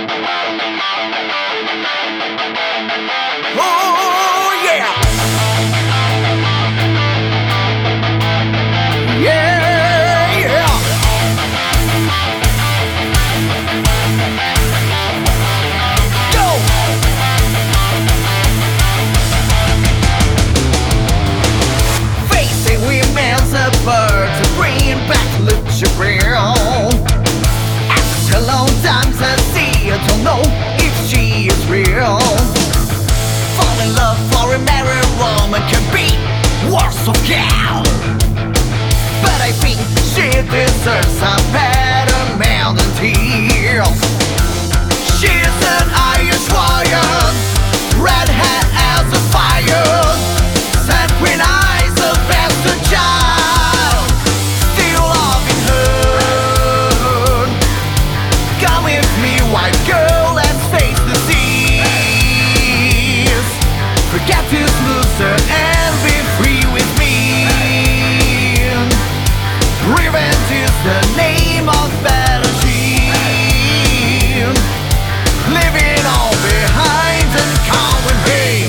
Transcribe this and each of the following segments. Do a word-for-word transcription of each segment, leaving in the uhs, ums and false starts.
Oh yeah, yeah, yeah. Go. Facing women's apart to bring back luxury. After long times I see, I don't know if she is real. Fall in love for a married woman can be worse of hell. But I think she deserves a better man than tears. She's an Irish warrior, red hat as a fire, sanguine eyes of bastard child, still loving her. Come with me, white girl, let's face the seas. Forget this loser and be free with me. Revenge is the name of battleship, leaving all behind and coming hey.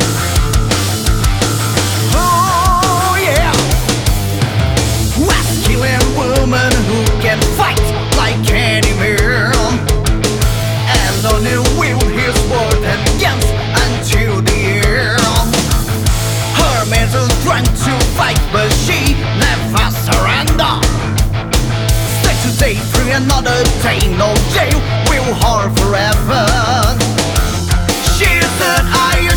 Oh yeah, masculine woman who can fight like any man, and only wield his sword and guns until the air. Her mental strength to fight, but she never surrender. Stay today, free another day, no jail will hold forever. She's an iron